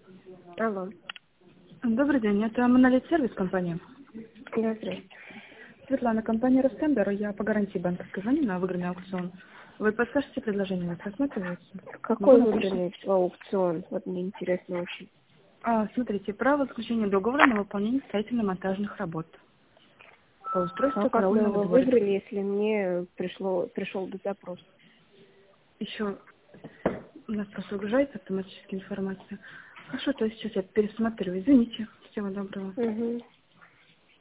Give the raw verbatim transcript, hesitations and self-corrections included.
Алло. Добрый день, это Монолит Сервис компания. Да, здравствуйте. Светлана, компания Ростендер, я по гарантии банковской звоню на выигранный аукцион. Вы подскажете предложение, у нас рассматривается? Какой Могу написать. выигранный аукцион? Вот мне интересно очень. А, смотрите, право заключения договора на выполнение строительно-монтажных работ по устройству А как мы караульного его дворика. выиграли, если мне пришло, пришел бы запрос? Еще у нас просто загружается автоматически информация. Хорошо, то есть сейчас я пересматриваю. Извините. Всего доброго. Угу.